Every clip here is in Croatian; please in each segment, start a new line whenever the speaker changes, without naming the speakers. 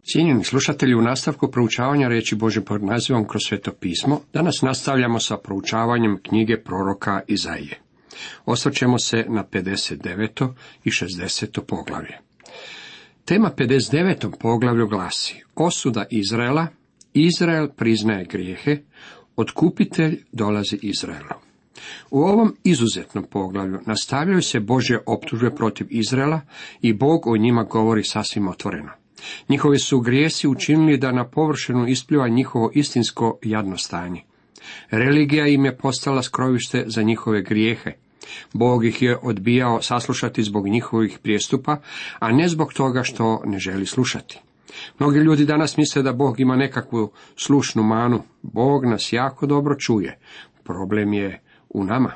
Cijenjeni slušatelji, u nastavku proučavanja riječi Božje pod nazivom Kroz sveto pismo, danas nastavljamo sa proučavanjem knjige proroka Izaije. Osvrćemo se na 59. i 60. poglavlje. Tema 59. poglavlju glasi: Osuda Izraela, Izrael priznaje grijehe, otkupitelj dolazi Izraelu. U ovom izuzetnom poglavlju nastavljaju se Božje optužbe protiv Izraela i Bog o njima govori sasvim otvoreno. Njihovi su grijesi učinili da na površinu ispliva njihovo istinsko jadno stanje. Religija im je postala skrovište za njihove grijehe. Bog ih je odbijao saslušati zbog njihovih prijestupa, a ne zbog toga što ne želi slušati. Mnogi ljudi danas misle da Bog ima nekakvu slušnu manu. Bog nas jako dobro čuje. Problem je u nama.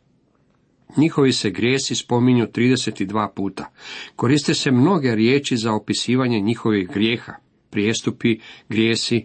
Njihovi se grijesi spominju 32 puta. Koriste se mnoge riječi za opisivanje njihovih grijeha. Prijestupi, grijesi,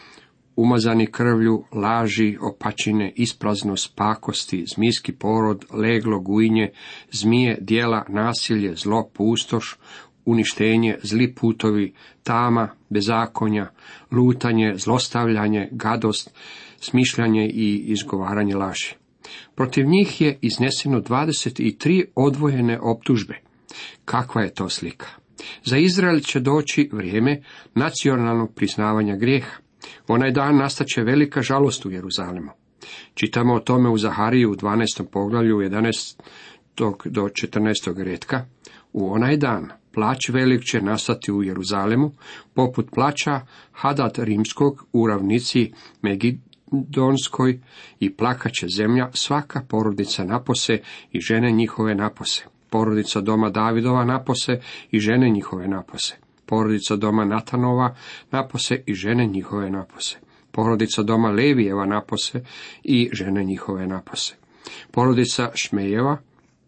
umazani krvlju, laži, opačine, ispraznost, pakosti, zmijski porod, leglo, gujnje, zmije, djela, nasilje, zlo, pustoš, uništenje, zli putovi, tama, bezakonja, lutanje, zlostavljanje, gadost, smišljanje i izgovaranje laži. Protiv njih je izneseno 23 odvojene optužbe. Kakva je to slika? Za Izrael će doći vrijeme nacionalnog priznavanja grijeha. Onaj dan nastaće velika žalost u Jeruzalemu. Čitamo o tome u Zahariju u 12. poglavlju 11. do 14. retka. U onaj dan plać velik će nastati u Jeruzalemu, poput plaća Hadad rimskog u ravnici Megidonskoj, i plakaće zemlja, svaka porodica napose i žene njihove napose. Porodica doma Davidova napose i žene njihove napose. Porodica doma Natanova napose i žene njihove napose. Porodica doma Levijeva napose i žene njihove napose. Porodica Šmejeva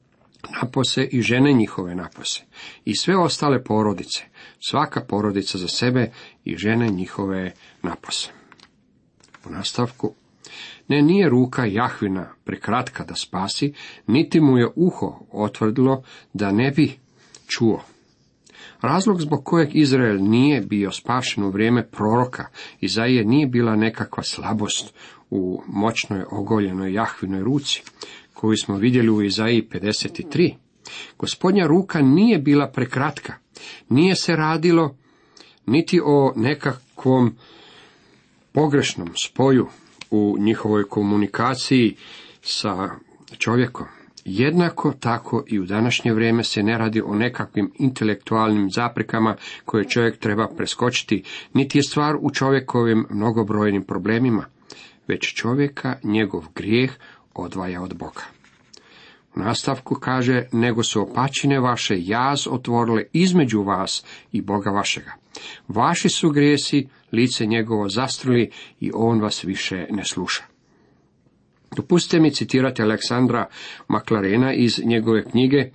napose i žene njihove napose. I sve ostale porodice, svaka porodica za sebe i žene njihove napose. U nastavku: nije ruka Jahvina prekratka da spasi, niti mu je uho otvrdilo da ne bi čuo. Razlog zbog kojeg Izrael nije bio spašen u vrijeme proroka Izaije nije bila nekakva slabost u moćnoj ogoljenoj Jahvinoj ruci, koju smo vidjeli u Izaiji 53. Gospodnja ruka nije bila prekratka. Nije se radilo niti o nekakvom pogrešnom spoju u njihovoj komunikaciji sa čovjekom. Jednako tako i u današnje vrijeme se ne radi o nekakvim intelektualnim zaprekama koje čovjek treba preskočiti, niti je stvar u čovjekovim mnogobrojnim problemima, već čovjeka njegov grijeh odvaja od Boga. U nastavku kaže: nego su opačine vaše jaz otvorile između vas i Boga vašega. Vaši su grijesi lice njegovo zastrli i on vas više ne sluša. Dopustite mi citirati Aleksandra Maklarena iz njegove knjige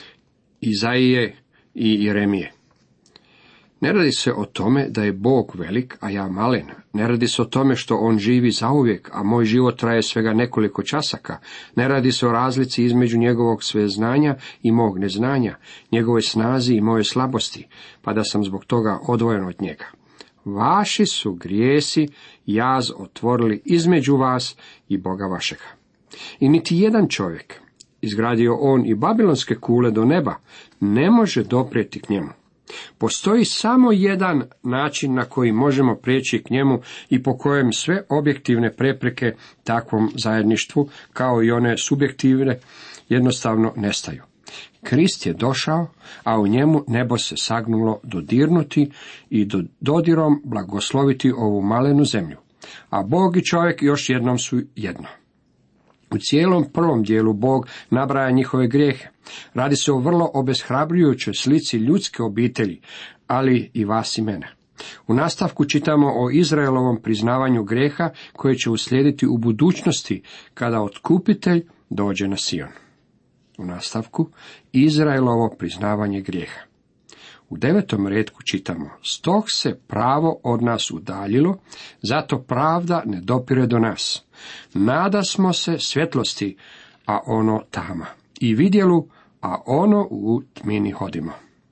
Izaije i Jeremije. Ne radi se o tome da je Bog velik, a ja malen. Ne radi se o tome što on živi zauvijek, a moj život traje svega nekoliko časaka. Ne radi se o razlici između njegovog sveznanja i mog neznanja, njegove snazi i moje slabosti, pa da sam zbog toga odvojen od njega. Vaši su grijesi jaz otvorili između vas i Boga vašega. I niti jedan čovjek, izgradio on i babilonske kule do neba, ne može doprijeti k njemu. Postoji samo jedan način na koji možemo prijeći k njemu i po kojem sve objektivne prepreke takvom zajedništvu, kao i one subjektivne, jednostavno nestaju. Krist je došao, a u njemu nebo se sagnulo dodirnuti i dodirom blagosloviti ovu malenu zemlju. A Bog i čovjek još jednom su jedno. U cijelom prvom dijelu Bog nabraja njihove grijehe. Radi se o vrlo obeshrabrujućoj slici ljudske obitelji, ali i vas i mene. U nastavku čitamo o Izraelovom priznavanju grijeha koje će uslijediti u budućnosti kada otkupitelj dođe na Sion. U nastavku Izraelovo priznavanje grijeha. U 9. retku čitamo: stog se pravo od nas udaljilo, zato pravda ne dopire do nas. Nada smo se svjetlosti, a ono tama, i vidjelu, a ono u tmini hodimo.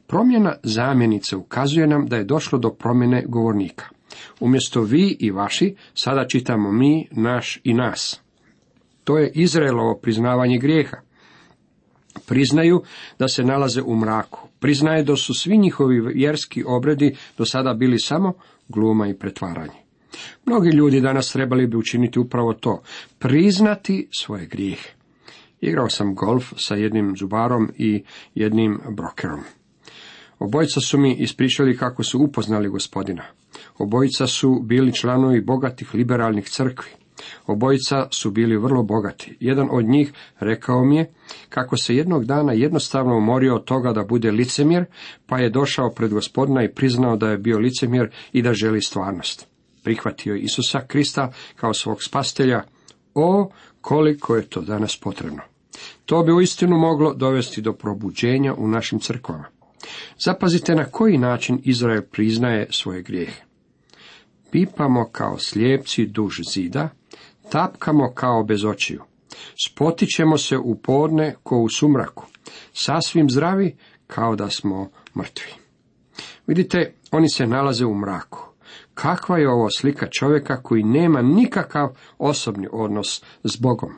Promjena zamjenice ukazuje nam da je došlo do promjene govornika. Umjesto vi i vaši, sada čitamo mi, naš i nas. To je Izraelovo priznavanje grijeha. Priznaju da se nalaze u mraku. Priznaje da su svi njihovi vjerski obredi do sada bili samo gluma i pretvaranje. Mnogi ljudi danas trebali bi učiniti upravo to, priznati svoje grijehe. Igrao sam golf sa jednim zubarom i jednim brokerom. Obojica su mi ispričali kako su upoznali Gospodina. Obojica su bili članovi bogatih liberalnih crkvi. Obojica su bili vrlo bogati. Jedan od njih rekao mi je kako se jednog dana jednostavno umorio od toga da bude licemjer, pa je došao pred Gospodina i priznao da je bio licemjer i da želi stvarnost. Prihvatio je Isusa Krista kao svog spasitelja. O, koliko je to danas potrebno! To bi uistinu moglo dovesti do probuđenja u našim crkvama. Zapazite na koji način Izrael priznaje svoje grijehe. Pipamo kao slijepci duž zida, tapkamo kao bez očiju, spotićemo se u podne ko u sumraku, sasvim zdravi kao da smo mrtvi. Vidite, oni se nalaze u mraku. Kakva je ovo slika čovjeka koji nema nikakav osobni odnos s Bogom?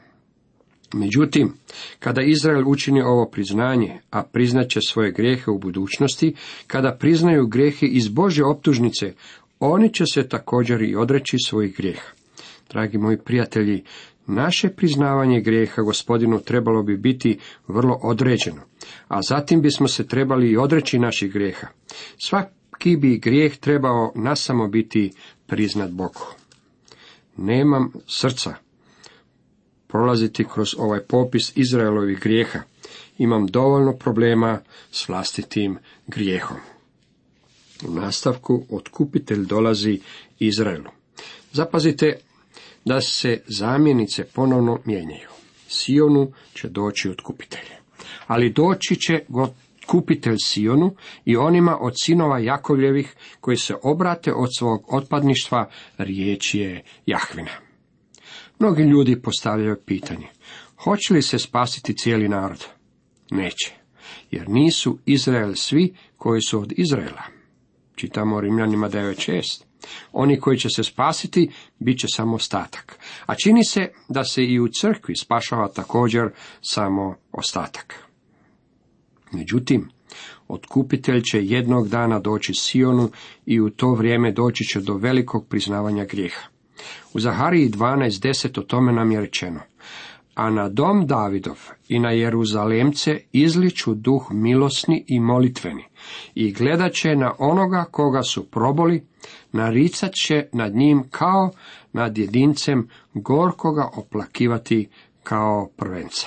Međutim, kada Izrael učini ovo priznanje, a priznaće svoje grijehe u budućnosti, kada priznaju grijehe iz Božje optužnice, oni će se također i odreći svojih grijeha. Dragi moji prijatelji, naše priznavanje grijeha Gospodinu trebalo bi biti vrlo određeno, a zatim bismo se trebali i odreći naših grijeha. Svaki bi grijeh trebao nasamo biti priznat Bogu. Nemam srca prolaziti kroz ovaj popis Izraelovih grijeha. Imam dovoljno problema s vlastitim grijehom. U nastavku otkupitelj dolazi Izraelu. Zapazite da se zamjenice ponovno mijenjaju. Sionu će doći otkupitelj. Ali doći će otkupitelj Sionu i onima od sinova Jakovljevih koji se obrate od svog otpadništva, riječ je Jahvina. Mnogi ljudi postavljaju pitanje, hoće li se spasiti cijeli narod? Neće, jer nisu Izrael svi koji su od Izraela. Čitamo Rimljanima 9:6. Oni koji će se spasiti, bit će samo ostatak. A čini se da se i u crkvi spašava također samo ostatak. Međutim, otkupitelj će jednog dana doći Sionu i u to vrijeme doći će do velikog priznavanja grijeha. U Zahariji 12:10 o tome nam je rečeno: a na dom Davidov i na Jeruzalemce izliču duh milosni i molitveni, i gledat će na onoga koga su proboli, naricat će nad njim kao nad jedincem, gorkoga oplakivati kao prvenca.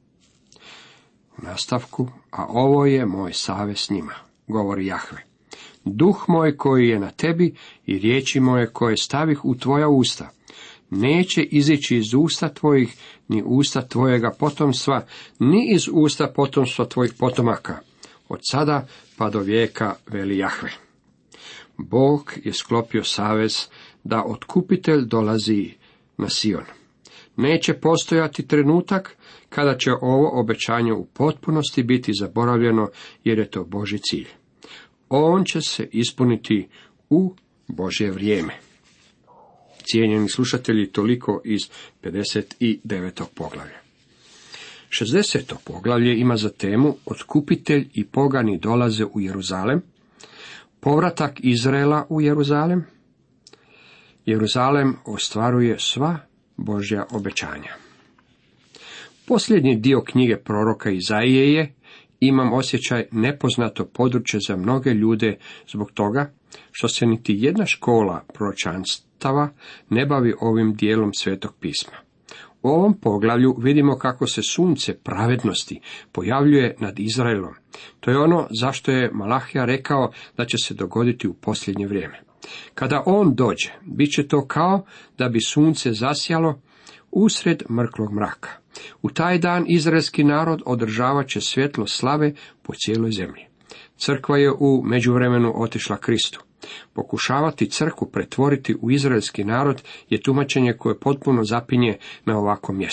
U nastavku, a ovo je moj savez s njima, govori Jahve. Duh moj koji je na tebi i riječi moje koje stavih u tvoja usta, neće izići iz usta tvojih, ni usta tvojega potomstva, ni iz usta potomstva tvojih potomaka, od sada pa do vijeka, veli Jahve. Bog je sklopio savez da otkupitelj dolazi na Sion. Neće postojati trenutak kada će ovo obećanje u potpunosti biti zaboravljeno, jer je to Božji cilj. On će se ispuniti u Božje vrijeme. Cijenjeni slušatelji, toliko iz 59. poglavlja. 60. poglavlje ima za temu otkupitelj i pogani dolaze u Jeruzalem, povratak Izraela u Jeruzalem. Jeruzalem ostvaruje sva Božja obećanja. Posljednji dio knjige proroka Izaije je, imam osjećaj, nepoznato područje za mnoge ljude zbog toga što se niti jedna škola proročanstava ne bavi ovim dijelom Svetog pisma. U ovom poglavlju vidimo kako se sunce pravednosti pojavljuje nad Izraelom. To je ono zašto je Malahija rekao da će se dogoditi u posljednje vrijeme. Kada on dođe, bit će to kao da bi sunce zasjalo usred mrklog mraka. U taj dan izraelski narod održavat će svjetlo slave po cijeloj zemlji. Crkva je u međuvremenu otišla Kristu. Pokušavati crkvu pretvoriti u izraelski narod je tumačenje koje potpuno zapinje na ovakvom mjestu.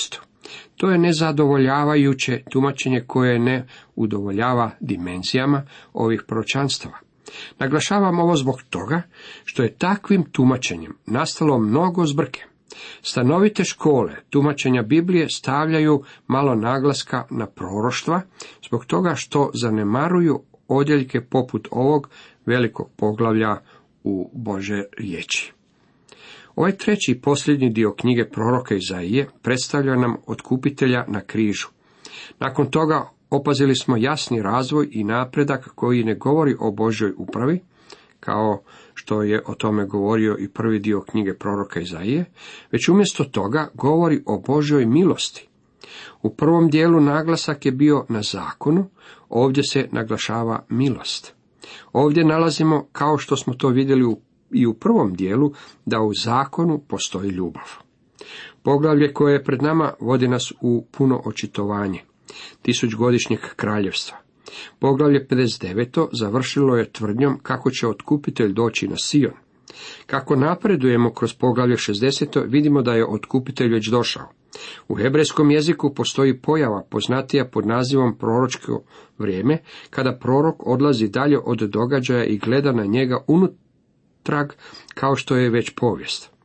To je nezadovoljavajuće tumačenje koje ne udovoljava dimenzijama ovih proročanstava. Naglašavam ovo zbog toga što je takvim tumačenjem nastalo mnogo zbrke. Stanovite škole tumačenja Biblije stavljaju malo naglaska na proroštva, zbog toga što zanemaruju odjeljke poput ovog velikog poglavlja u Božje riječi. Ovaj treći i posljednji dio knjige proroka Izaije predstavlja nam otkupitelja na križu. Nakon toga opazili smo jasni razvoj i napredak koji ne govori o Božjoj upravi, kao što je o tome govorio i prvi dio knjige proroka Izaije, već umjesto toga govori o Božjoj milosti. U prvom dijelu naglasak je bio na zakonu, ovdje se naglašava milost. Ovdje nalazimo, kao što smo to vidjeli i u prvom dijelu, da u zakonu postoji ljubav. Poglavlje koje je pred nama vodi nas u puno očitovanje tisućgodišnjeg kraljevstva. Poglavlje 59. završilo je tvrdnjom kako će otkupitelj doći na Sion. Kako napredujemo kroz poglavlje 60. vidimo da je otkupitelj već došao. U hebrejskom jeziku postoji pojava poznatija pod nazivom proročko vrijeme, kada prorok odlazi dalje od događaja i gleda na njega unutrag kao što je već povijest.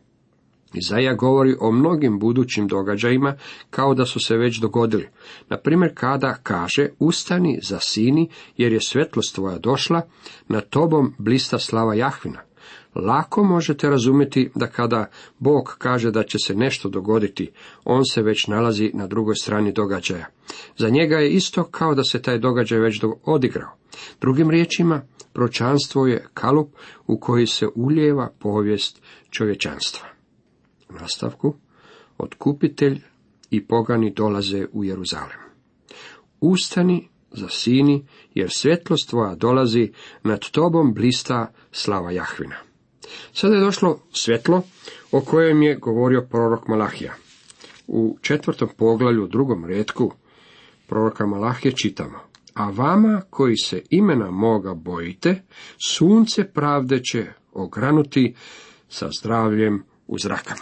Izaija govori o mnogim budućim događajima kao da su se već dogodili. Na primjer, kada kaže: ustani, zasini, jer je svjetlost tvoja došla, nad tobom blista slava Jahvina. Lako možete razumjeti da kada Bog kaže da će se nešto dogoditi, on se već nalazi na drugoj strani događaja. Za njega je isto kao da se taj događaj već odigrao. Drugim riječima, proročanstvo je kalup u koji se ulijeva povijest čovječanstva. U nastavku, otkupitelj i pogani dolaze u Jeruzalem. Ustani, zasini, jer svjetlost tvoja dolazi, nad tobom blista slava Jahvina. Sada je došlo svjetlo o kojem je govorio prorok Malahija. U 4. poglavlju, u 2. retku proroka Malahije čitamo: a vama koji se imena moga bojite, sunce pravde će ogranuti sa zdravljem u zrakama.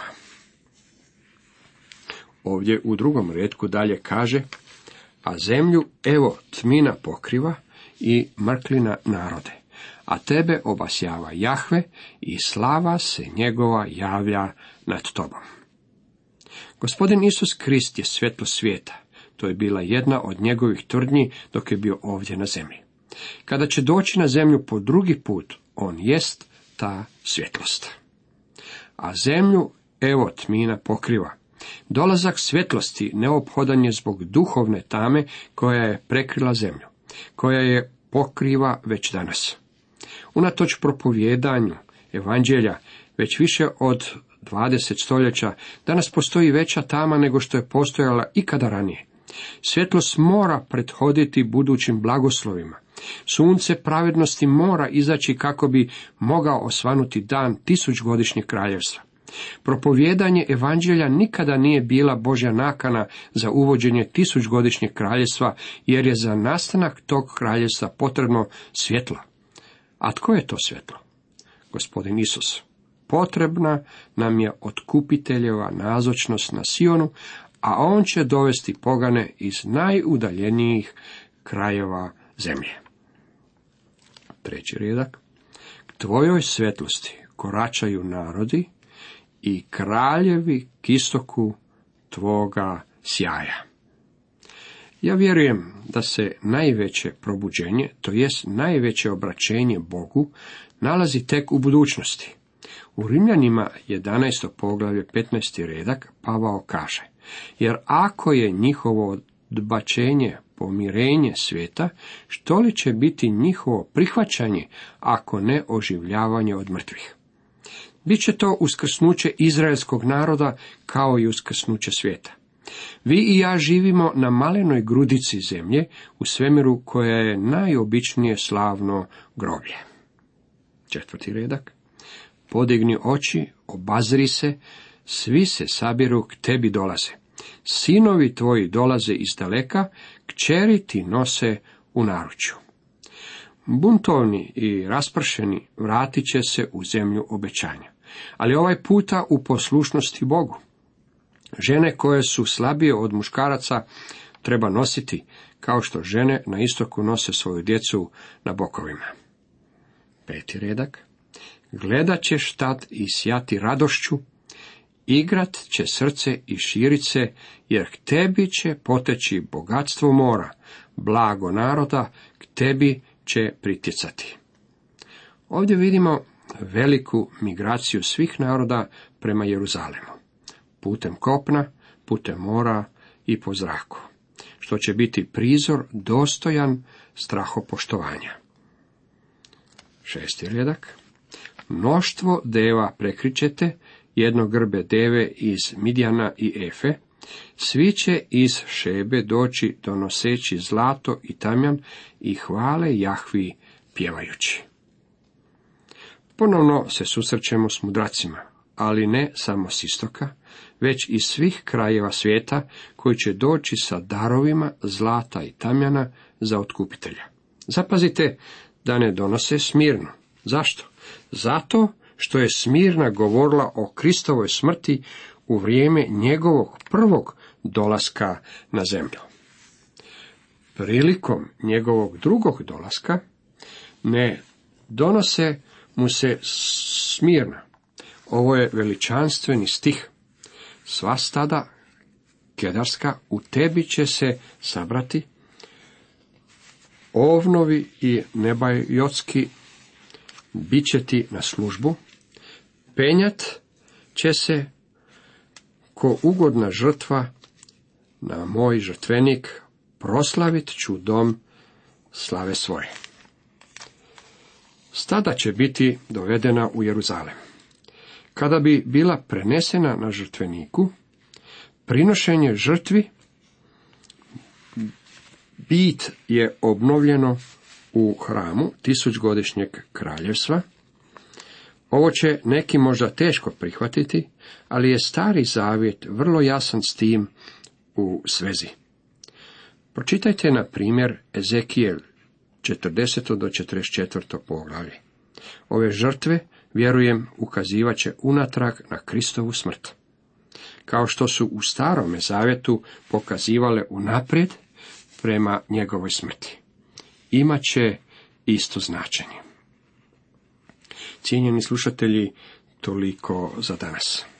Ovdje u 2. retku dalje kaže: a zemlju evo tmina pokriva i mrklina narode, a tebe obasjava Jahve i slava se njegova javlja nad tobom. Gospodin Isus Krist je svjetlo svijeta. To je bila jedna od njegovih tvrdnji dok je bio ovdje na zemlji. Kada će doći na zemlju po drugi put, on jest ta svjetlost. A zemlju evo tmina pokriva. Dolazak svjetlosti neophodan je zbog duhovne tame koja je prekrila zemlju, koja je pokriva već danas. Unatoč propovijedanju evanđelja već više od 20 stoljeća, danas postoji veća tama nego što je postojala ikada ranije. Svjetlost mora prethoditi budućim blagoslovima. Sunce pravednosti mora izaći kako bi mogao osvanuti dan tisućgodišnjeg kraljevstva. Propovijedanje evanđelja nikada nije bila Božja nakana za uvođenje tisućgodišnjeg kraljevstva, jer je za nastanak tog kraljevstva potrebno svjetlo. A tko je to svjetlo? Gospodin Isus. Potrebna nam je otkupiteljeva nazočnost na Sionu, a on će dovesti pogane iz najudaljenijih krajeva zemlje. 3. redak. K tvojoj svjetlosti koračaju narodi i kraljevi k istoku tvoga sjaja. Ja vjerujem da se najveće probuđenje, to jest najveće obraćenje Bogu, nalazi tek u budućnosti. U Rimljanima 11. poglavlje 15. redak Pavao kaže: jer ako je njihovo odbačenje pomirenje svijeta, što li će biti njihovo prihvaćanje, ako ne oživljavanje od mrtvih? Biće to uskrsnuće izraelskog naroda kao i uskrsnuće svijeta. Vi i ja živimo na malenoj grudici zemlje u svemiru koja je najobičnije slavno groblje. 4. redak. Podigni oči, obazri se, svi se sabiru k tebi dolaze. Sinovi tvoji dolaze iz daleka, kćeri ti nose u naručju. Buntovni i raspršeni vratit će se u zemlju obećanja, ali ovaj puta u poslušnosti Bogu. Žene koje su slabije od muškaraca treba nositi, kao što žene na istoku nose svoju djecu na bokovima. 5. redak. Gledat ćeš tad i sjati radošću, igrat će srce i širit se, jer k tebi će poteći bogatstvo mora, blago naroda k tebi će pritjecati. Ovdje vidimo veliku migraciju svih naroda prema Jeruzalemu, putem kopna, putem mora i po zraku, što će biti prizor dostojan strahopoštovanja. 6. redak. Mnoštvo deva prekričete, jednogrbe deve iz Midjana i Efe, svi će iz Šebe doći donoseći zlato i tamjan i hvale Jahvi pjevajući. Ponovno se susrećemo s mudracima, ali ne samo s istoka, već iz svih krajeva svijeta koji će doći sa darovima zlata i tamjana za otkupitelja. Zapazite da ne donose Smirnu. Zašto? Zato što je Smirna govorila o Kristovoj smrti u vrijeme njegovog prvog dolaska na zemlju. Prilikom njegovog drugog dolaska ne donose mu se Smirna. Ovo je veličanstveni stih. Sva stada kedarska u tebi će se sabrati, ovnovi i nebajotski bit će ti na službu, penjat će se ko ugodna žrtva na moj žrtvenik, proslavit ću dom slave svoje. Stada će biti dovedena u Jeruzalem. Kada bi bila prenesena na žrtveniku, prinošenje žrtvi, bit je obnovljeno u hramu 1000-godišnjeg kraljevstva. Ovo će neki možda teško prihvatiti, ali je Stari Zavjet vrlo jasan s tim u svezi. Pročitajte na primjer Ezekijel 40. do 44. poglavlje. Ove žrtve, vjerujem, ukazivat će unatrag na Kristovu smrt. Kao što su u Starome Zavjetu pokazivale unaprijed prema njegovoj smrti. Imat će isto značenje. Cijenjeni slušatelji, toliko za danas.